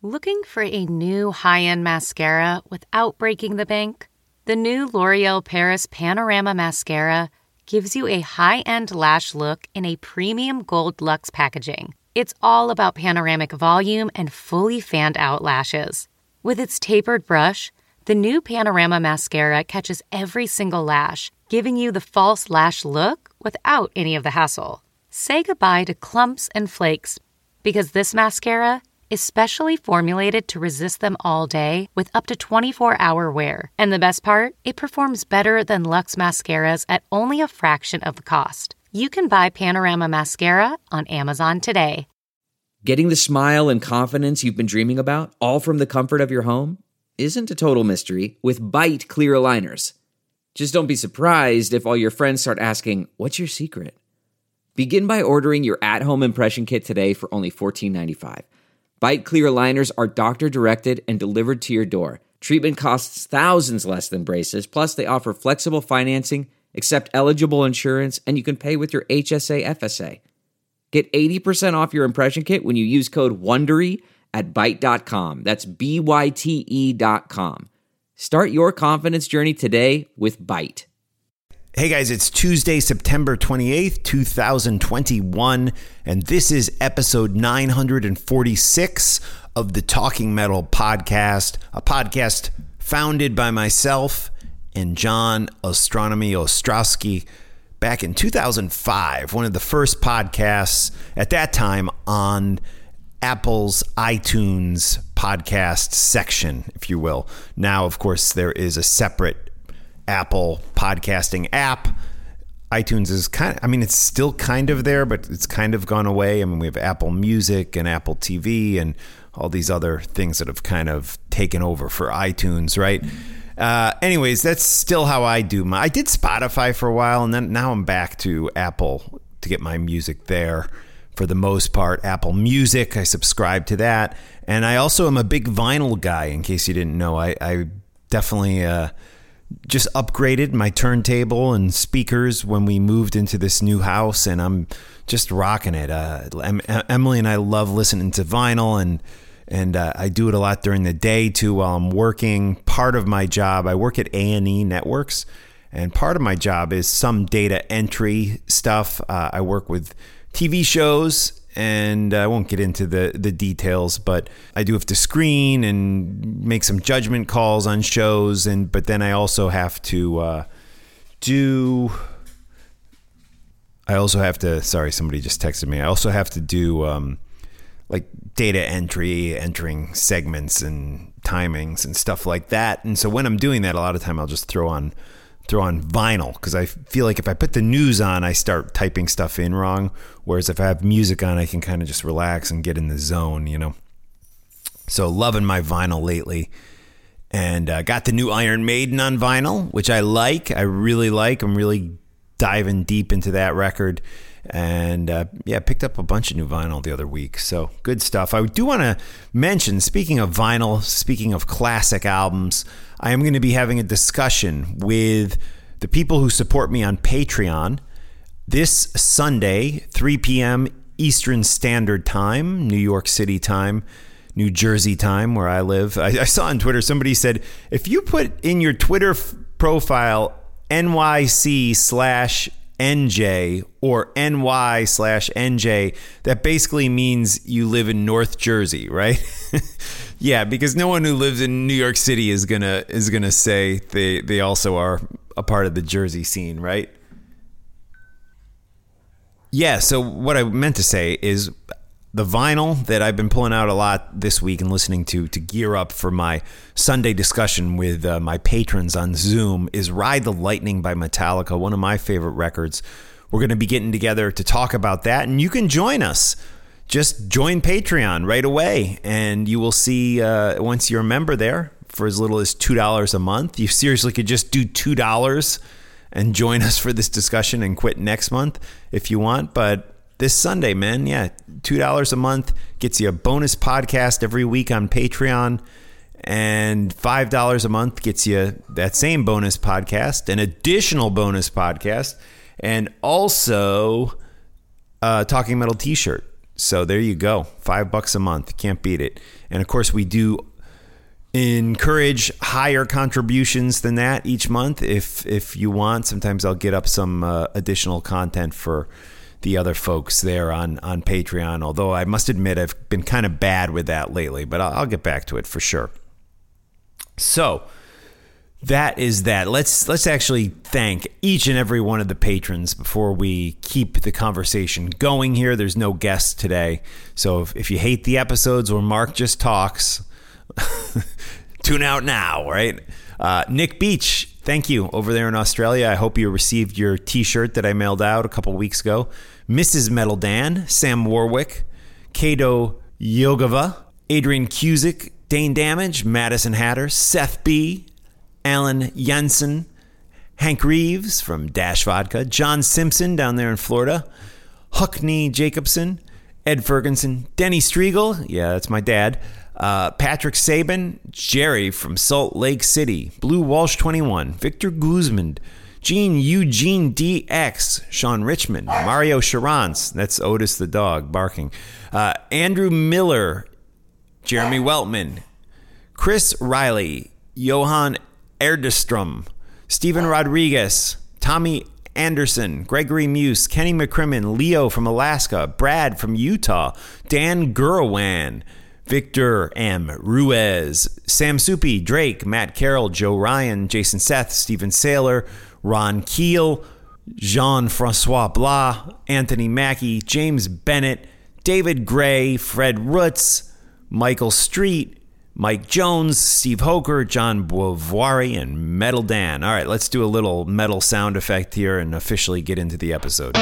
Looking for a new high-end mascara without breaking the bank? The new L'Oreal Paris Panorama Mascara gives you a high-end lash look in a premium gold luxe packaging. It's all about panoramic volume and fully fanned-out lashes. With its tapered brush, the new Panorama Mascara catches every single lash, giving you the false lash look without any of the hassle. Say goodbye to clumps and flakes, because this mascara is specially formulated to resist them all day with up to 24-hour wear. And the best part? It performs better than Luxe mascaras at only a fraction of the cost. You can buy Panorama Mascara on Amazon today. Getting the smile and confidence you've been dreaming about, all from the comfort of your home, isn't a total mystery with Byte clear aligners. Just don't be surprised if all your friends start asking, "What's your secret?" Begin by ordering your at-home impression kit today for only $14.95. Byte clear aligners are doctor-directed and delivered to your door. Treatment costs thousands less than braces, plus they offer flexible financing, accept eligible insurance, and you can pay with your HSA FSA. Get 80% off your impression kit when you use code WONDERY at Byte.com. That's BYTE.com. Start your confidence journey today with Byte. Hey guys, it's Tuesday, September 28th, 2021, and this is episode 946 of the Talking Metal Podcast, a podcast founded by myself and John Ostronomy Ostrowski back in 2005, one of the first podcasts at that time on Apple's iTunes podcast section, if you will. Now, of course, there is a separate Apple podcasting app. iTunes is it's still kind of there, but it's kind of gone away. I mean, we have Apple Music and Apple TV and all these other things that have kind of taken over for iTunes, right? Anyways, that's still how I do I did Spotify for a while, and then now I'm back to Apple to get my music there for the most part. Apple Music, I subscribe to that. And I also am a big vinyl guy, in case you didn't know. I definitely just upgraded my turntable and speakers when we moved into this new house, and I'm just rocking it. Emily and I love listening to vinyl, and I do it a lot during the day too while I'm working. Part of my job, I work at A&E Networks, and part of my job is some data entry stuff. I work with TV shows, and I won't get into the details, but I do have to screen and make some judgment calls on shows, but then I also have to sorry, somebody just texted me. I also have to do like data entry, entering segments and timings and stuff like that. And so when I'm doing that, a lot of time I'll just throw on vinyl, because I feel like if I put the news on, I start typing stuff in wrong. Whereas if I have music on, I can kind of just relax and get in the zone, you know. So loving my vinyl lately. And got the new Iron Maiden on vinyl, which I like. I really like. I'm really diving deep into that record. And picked up a bunch of new vinyl the other week. So good stuff. I do want to mention, speaking of vinyl, speaking of classic albums, I am going to be having a discussion with the people who support me on Patreon this Sunday, 3 p.m. Eastern Standard Time, New York City time, New Jersey time, where I live. I saw on Twitter, somebody said, if you put in your Twitter profile NYC/NJ or NY/NJ, that basically means you live in North Jersey, right? Yeah, because no one who lives in New York City is gonna say they also are a part of the Jersey scene, right? Yeah, so what I meant to say is the vinyl that I've been pulling out a lot this week and listening to gear up for my Sunday discussion with my patrons on Zoom is Ride the Lightning by Metallica, one of my favorite records. We're going to be getting together to talk about that, and you can join us. Just join Patreon right away, and you will see once you're a member there for as little as $2 a month. You seriously could just do $2 and join us for this discussion and quit next month if you want, but this Sunday, man, yeah, $2 a month gets you a bonus podcast every week on Patreon, and $5 a month gets you that same bonus podcast, an additional bonus podcast, and also a Talking Metal t-shirt. So there you go. $5 a month. Can't beat it. And of course, we do encourage higher contributions than that each month if you want. Sometimes I'll get up some additional content for the other folks there on Patreon, although I must admit I've been kind of bad with that lately, but I'll get back to it for sure. So that is that. Let's actually thank each and every one of the patrons before we keep the conversation going here. There's no guests today, so if you hate the episodes where Mark just talks, tune out now, right? Nick Beach, thank you over there in Australia. I hope you received your t-shirt that I mailed out a couple weeks ago. Mrs. Metal Dan, Sam Warwick, Kato Yogava, Adrian Cusick, Dane Damage, Madison Hatter, Seth B., Alan Jensen, Hank Reeves from Dash Vodka, John Simpson down there in Florida, Huckney Jacobson, Ed Ferguson, Denny Striegel, yeah, that's my dad, Patrick Sabin, Jerry from Salt Lake City, Blue Walsh 21, Victor Guzman, Gene Eugene DX, Sean Richmond, Mario Charance, that's Otis the dog barking, Andrew Miller, Jeremy Weltman, Chris Riley, Johan Erdestrom, Stephen Rodriguez, Tommy Anderson, Gregory Muse, Kenny McCrimmon, Leo from Alaska, Brad from Utah, Dan Gurwan, Victor M. Ruiz, Sam Soupy, Drake, Matt Carroll, Joe Ryan, Jason Seth, Stephen Saylor, Ron Keel, Jean-Francois Blas, Anthony Mackey, James Bennett, David Gray, Fred Roots, Michael Street, Mike Jones, Steve Hoker, John Boivoire, and Metal Dan. All right, let's do a little metal sound effect here and officially get into the episode.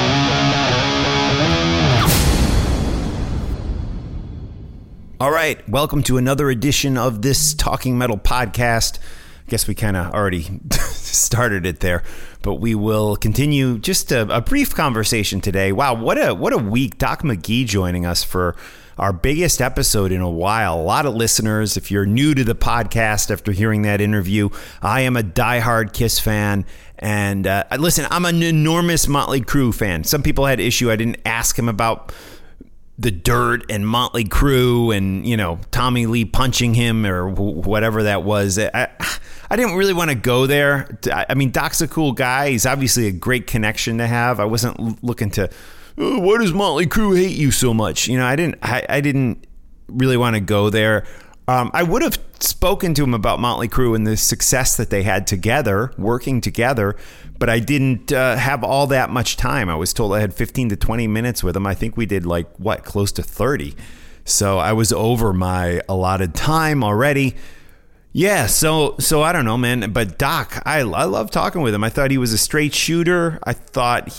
All right, welcome to another edition of this Talking Metal podcast. I guess we kind of already started it there, but we will continue just a brief conversation today. Wow, what a week. Doc McGee joining us for our biggest episode in a while. A lot of listeners. If you're new to the podcast after hearing that interview, I am a diehard Kiss fan. And listen, I'm an enormous Motley Crue fan. Some people had issue. I didn't ask him about the Dirt and Motley Crue and, you know, Tommy Lee punching him or whatever that was. I didn't really want to go there. I mean, Doc's a cool guy. He's obviously a great connection to have. I wasn't looking to, oh, why does Motley Crue hate you so much? You know, I didn't really want to go there. I would have spoken to him about Motley Crue and the success that they had together, working together, but I didn't have all that much time. I was told I had 15 to 20 minutes with him. I think we did close to 30. So I was over my allotted time already. Yeah, so I don't know, man. But Doc, I love talking with him. I thought he was a straight shooter. I thought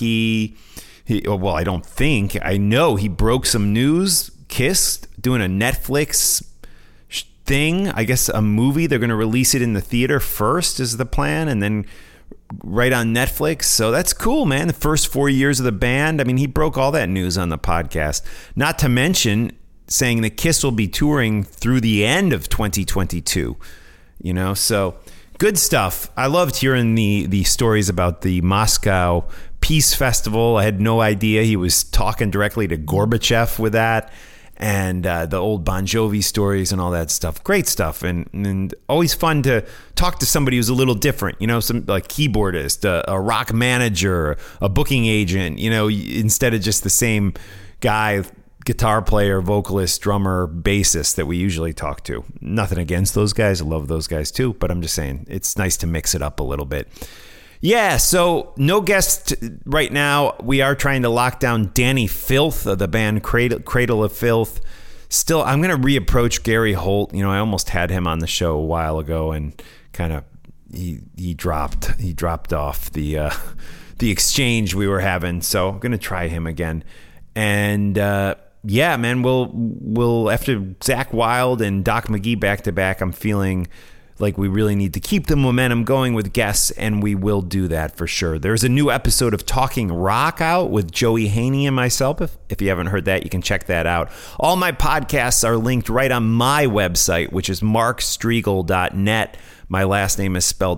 I know he broke some news. Kiss doing a Netflix thing, I guess a movie. They're going to release it in the theater first is the plan, and then right on Netflix. So that's cool, man. The first 4 years of the band. I mean, he broke all that news on the podcast. Not to mention saying that Kiss will be touring through the end of 2022. You know, so good stuff. I loved hearing the stories about the Moscow Peace Festival. I had no idea he was talking directly to Gorbachev with that. And the old Bon Jovi stories and all that stuff. Great stuff. And always fun to talk to somebody who's a little different, you know, some like keyboardist, a rock manager, a booking agent, you know, instead of just the same guy, guitar player, vocalist, drummer, bassist that we usually talk to. Nothing against those guys. I love those guys too. But I'm just saying it's nice to mix it up a little bit. Yeah, so no guest right now. We are trying to lock down Danny Filth of the band Cradle of Filth. Still, I'm going to reapproach Gary Holt. You know, I almost had him on the show a while ago, and kind of he dropped off the exchange we were having. So I'm going to try him again. And yeah, man, we'll after Zach Wilde and Doc McGee back to back, I'm feeling like we really need to keep the momentum going with guests, and we will do that for sure. There's a new episode of Talking Rock out with Joey Haney and myself. If you haven't heard that, you can check that out. All my podcasts are linked right on my website, which is markstrigl.net. My last name is spelled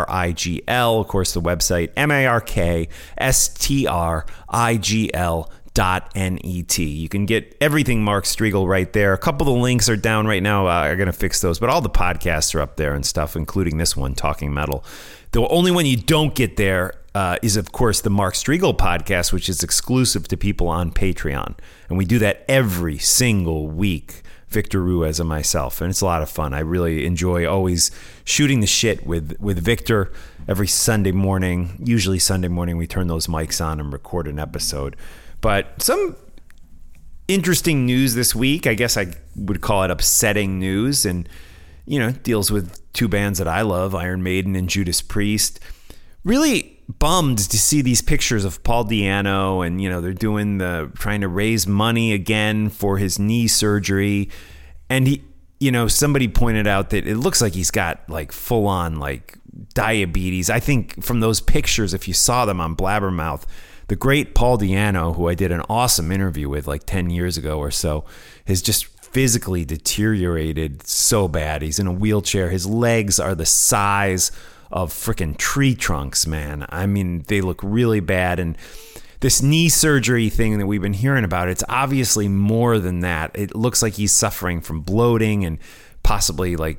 Strigl. Of course, the website, MarkStrigl.net. You can get everything Mark Strigl right there. A couple of the links are down right now. I'm going to fix those, but all the podcasts are up there and stuff, including this one, Talking Metal. The only one you don't get there is, of course, the Mark Strigl podcast, which is exclusive to people on Patreon. And we do that every single week, Victor Ruiz and myself. And it's a lot of fun. I really enjoy always shooting the shit with Victor every Sunday morning. Usually Sunday morning, we turn those mics on and record an episode. But some interesting news this week, I guess I would call it upsetting news, and, you know, deals with two bands that I love, Iron Maiden and Judas Priest. Really bummed to see these pictures of Paul Di'Anno, and, you know, they're trying to raise money again for his knee surgery. And he, you know, somebody pointed out that it looks like he's got like full on like diabetes. I think from those pictures, if you saw them on Blabbermouth, the great Paul Di'Anno, who I did an awesome interview with like 10 years ago or so, has just physically deteriorated so bad. He's in a wheelchair. His legs are the size of freaking tree trunks, man. I mean, they look really bad. And this knee surgery thing that we've been hearing about, it's obviously more than that. It looks like he's suffering from bloating and possibly like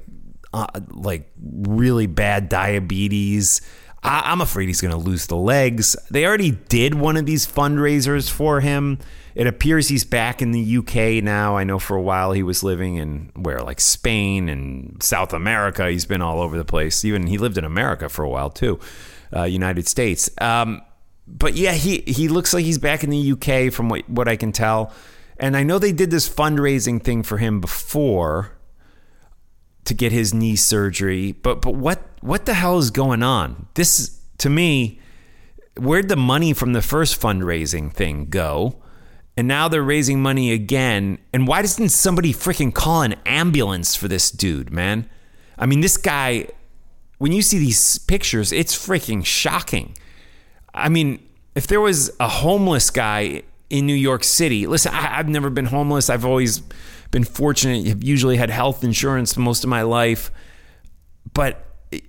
really bad diabetes. I'm afraid he's going to lose the legs. They already did one of these fundraisers for him. It appears he's back in the UK now. I know for a while he was living in like Spain and South America. He's been all over the place. Even he lived in America for a while too, United States. But yeah, he looks like he's back in the UK from what I can tell. And I know they did this fundraising thing for him before to get his knee surgery. But what the hell is going on? This, to me, where'd the money from the first fundraising thing go? And now they're raising money again. And why doesn't somebody freaking call an ambulance for this dude, man? I mean, this guy, when you see these pictures, it's freaking shocking. I mean, if there was a homeless guy in New York City, listen, I've never been homeless. I've always been fortunate. I've usually had health insurance most of my life. But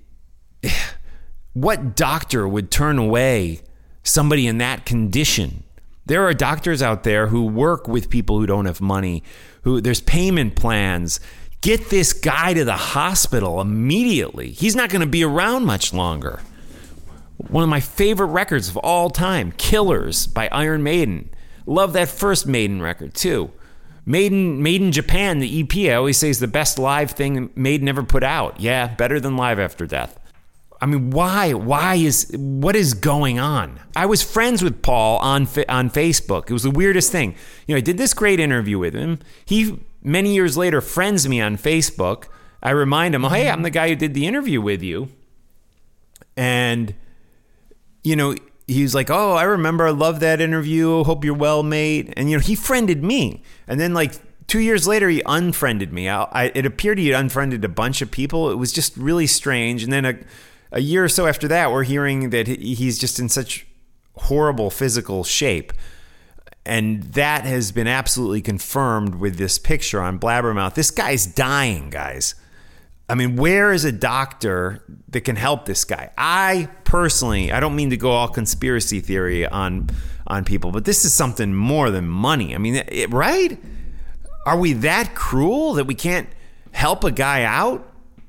what doctor would turn away somebody in that condition? There are doctors out there who work with people who don't have money, who there's payment plans. Get this guy to the hospital immediately. He's not going to be around much longer. One of my favorite records of all time, Killers by Iron Maiden. Love that first Maiden record too. Made in Japan, the EP, I always say, is the best live thing Maiden ever put out. Yeah, better than Live After Death. I mean, what is going on? I was friends with Paul on Facebook. It was the weirdest thing. You know, I did this great interview with him. He, many years later, friends me on Facebook. I remind him, hey, I'm the guy who did the interview with you. And, you know, he was like, oh, I remember. I love that interview. Hope you're well, mate. And, you know, he friended me. And then, like, 2 years later, he unfriended me. It appeared he had unfriended a bunch of people. It was just really strange. And then a year or so after that, we're hearing that he's just in such horrible physical shape. And that has been absolutely confirmed with this picture on Blabbermouth. This guy's dying, guys. I mean, where is a doctor that can help this guy? I personally, I don't mean to go all conspiracy theory on people, but this is something more than money. I mean, right? Are we that cruel that we can't help a guy out?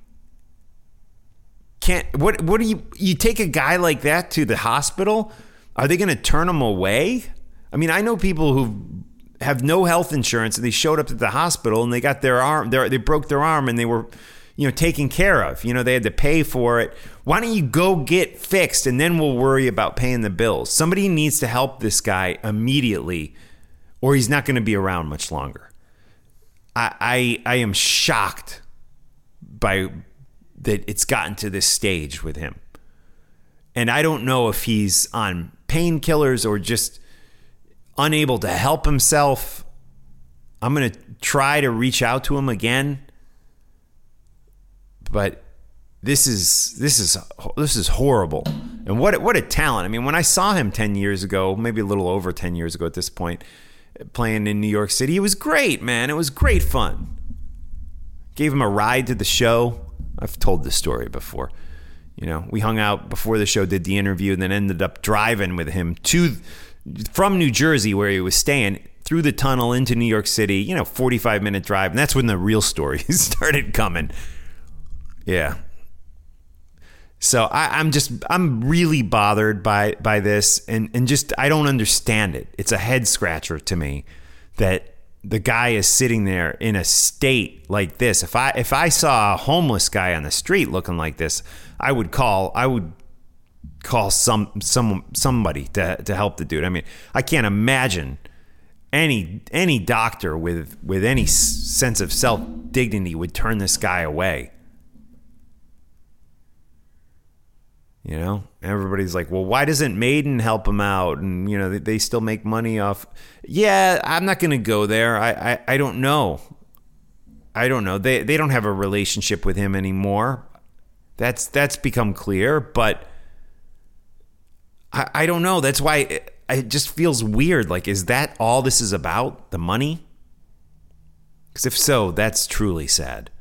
What do you take a guy like that to the hospital? Are they going to turn him away? I mean, I know people who have no health insurance and they showed up at the hospital and they got their arm, they broke their arm and they were, you know, taken care of. You know, they had to pay for it. Why don't you go get fixed and then we'll worry about paying the bills? Somebody needs to help this guy immediately or he's not going to be around much longer. I am shocked by that it's gotten to this stage with him. And I don't know if he's on painkillers or just unable to help himself. I'm going to try to reach out to him again. But this is horrible. And what a talent. I mean, when I saw him 10 years ago, maybe a little over 10 years ago at this point, playing in New York City, it was great, man. It was great fun. Gave him a ride to the show. I've told this story before. You know, we hung out before the show, did the interview, and then ended up driving with him to from New Jersey, where he was staying, through the tunnel into New York City, 45-minute drive. And that's when the real stories started coming. Yeah. So I'm really bothered by this, and just, I don't understand it. It's a head scratcher to me that the guy is sitting there in a state like this. If I saw a homeless guy on the street looking like this, I would call somebody to help the dude. I mean, I can't imagine any doctor with any sense of self-dignity would turn this guy away. Everybody's like, well, why doesn't Maiden help him out? And, they still make money off. Yeah, I'm not going to go there. I don't know. They don't have a relationship with him anymore. That's become clear, but I don't know. That's why it just feels weird. Like, is that all this is about? The money? Because if so, that's truly sad.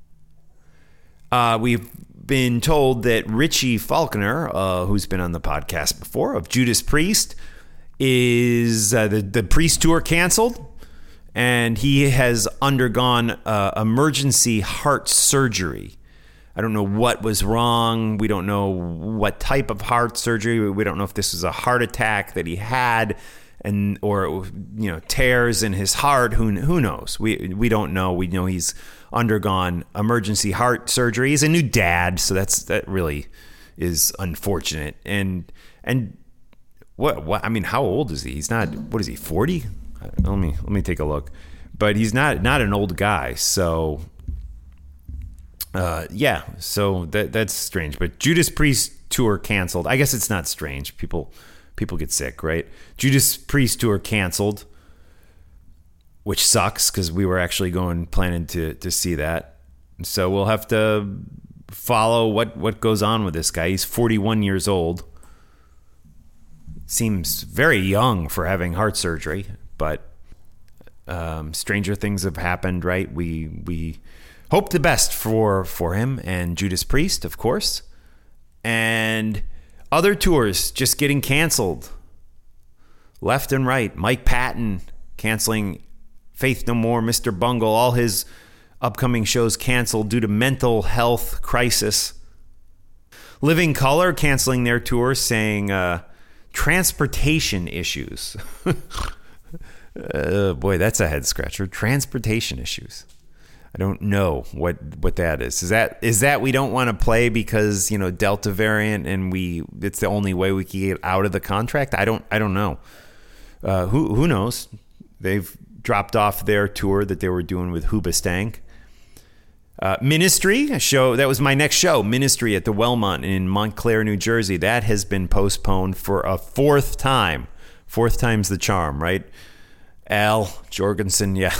We've been told that Richie Faulkner, who's been on the podcast before, of Judas Priest, is the Priest tour canceled, and he has undergone emergency heart surgery. I don't know what was wrong. We don't know what type of heart surgery. We don't know if this was a heart attack that he had, or tears in his heart. Who knows? We don't know. We know he's undergone emergency heart surgery. He's a new dad, so that really is unfortunate. And what I mean, how old is he? He's not. What is he? 40? Let me take a look. But he's not an old guy. So yeah. So that's strange. But Judas Priest tour canceled. I guess it's not strange. People get sick, right? Judas Priest tour canceled, which sucks because we were actually planning to see that. So we'll have to follow what goes on with this guy. He's 41 years old. Seems very young for having heart surgery, but stranger things have happened, right? We hope the best for him and Judas Priest, of course. And other tours just getting canceled left and right. Mike Patton canceling Faith No More, Mr. Bungle, all his upcoming shows canceled due to mental health crisis. Living Colour canceling their tour, saying transportation issues. Boy, that's a head scratcher. Transportation issues. I don't know what that is. Is that we don't want to play because Delta variant and it's the only way we can get out of the contract? I don't know. Who knows? They've dropped off their tour that they were doing with Hoobastank. Ministry, a show that was my next show. Ministry at the Wellmont in Montclair, New Jersey. That has been postponed for a fourth time. Fourth time's the charm, right? Al Jorgensen, yeah.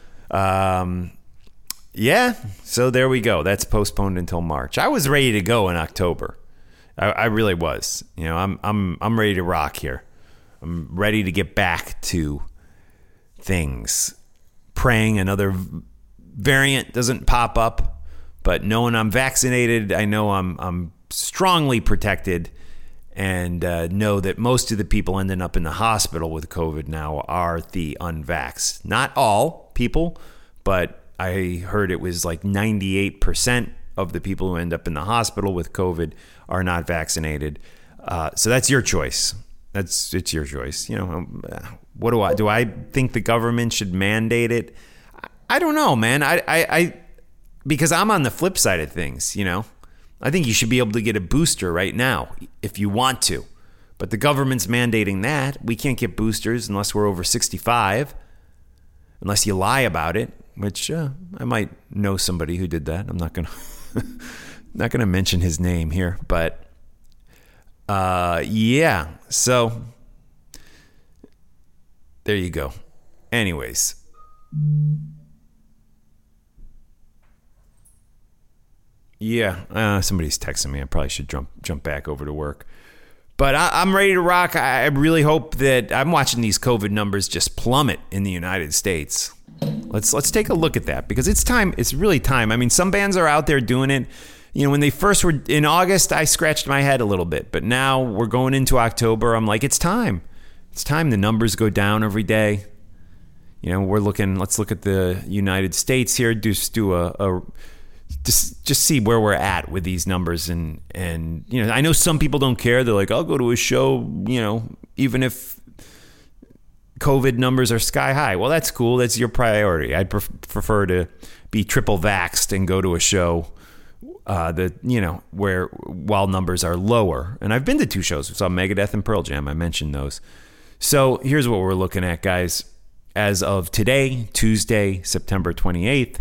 Yeah, so there we go. That's postponed until March. I was ready to go in October. I really was. I'm ready to rock here. I'm ready to get back to things. Praying another variant doesn't pop up, but knowing I'm vaccinated, I know I'm strongly protected, and know that most of the people ending up in the hospital with COVID now are the unvaxxed. Not all people, but I heard it was like 98% of the people who end up in the hospital with COVID are not vaccinated. So that's your choice. It's your choice. What do I think the government should mandate it? I don't know, man. I because I'm on the flip side of things, I think you should be able to get a booster right now if you want to. But the government's mandating that. We can't get boosters unless we're over 65, unless you lie about it, which I might know somebody who did that. I'm not going to mention his name here, but yeah. So there you go. Anyways. Yeah, somebody's texting me. I probably should jump back over to work. But I'm ready to rock. I really hope that I'm watching these COVID numbers just plummet in the United States. Let's take a look at that, because it's time. It's really time. I mean, some bands are out there doing it. When they first were in August, I scratched my head a little bit. But now we're going into October. I'm like, it's time. It's time the numbers go down every day. You know, let's look at the United States here. Just see where we're at with these numbers. And, you know, I know some people don't care. They're like, I'll go to a show, you know, even if COVID numbers are sky high. Well, that's cool. That's your priority. I'd prefer to be triple vaxxed and go to a show while numbers are lower. And I've been to 2 shows. We saw Megadeth and Pearl Jam. I mentioned those. So here's what we're looking at, guys. As of today, Tuesday, September 28th,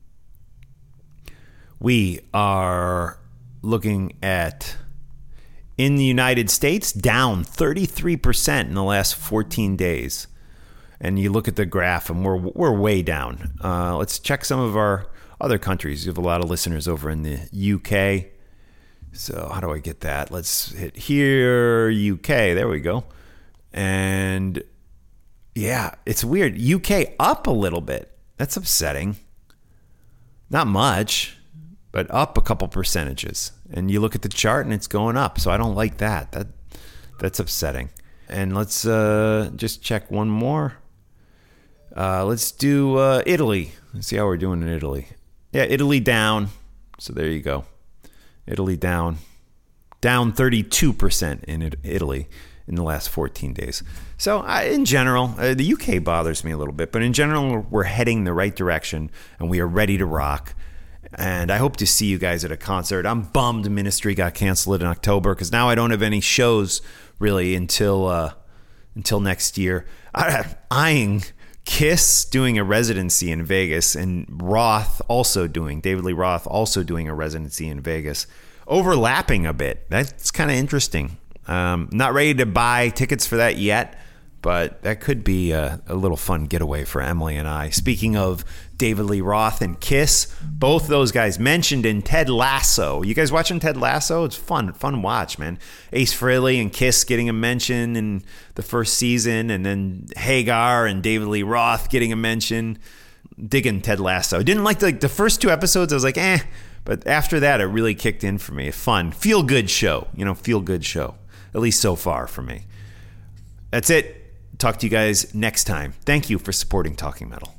we are looking at, in the United States, down 33% in the last 14 days. And you look at the graph and we're way down. Let's check some of our other countries. You have a lot of listeners over in the UK. So how do I get that? Let's hit here, UK. There we go. And yeah, it's weird. UK up a little bit. That's upsetting. Not much, but up a couple percentages. And you look at the chart and it's going up. So I don't like that. That's upsetting. And let's just check one more. Let's do Italy. Let's see how we're doing in Italy. Yeah, Italy down. So there you go. Italy down. Down 32% in Italy in the last 14 days. So in general, the UK bothers me a little bit, but in general, we're heading the right direction and we are ready to rock. And I hope to see you guys at a concert. I'm bummed Ministry got canceled in October because now I don't have any shows really until next year. Eyeing Kiss doing a residency in Vegas and David Lee Roth also doing a residency in Vegas, overlapping a bit. That's kind of interesting. Not ready to buy tickets for that yet, but that could be a little fun getaway for Emily and I. Speaking of David Lee Roth and Kiss, both those guys mentioned in Ted Lasso. You guys watching Ted Lasso? It's fun watch, man. Ace Frehley and Kiss getting a mention in the first season, and then Hagar and David Lee Roth getting a mention. Digging Ted Lasso. Didn't like the first 2 episodes. I was like, but after that, it really kicked in for me. Fun, feel good show. Feel good show. At least so far for me. That's it. Talk to you guys next time. Thank you for supporting Talking Metal.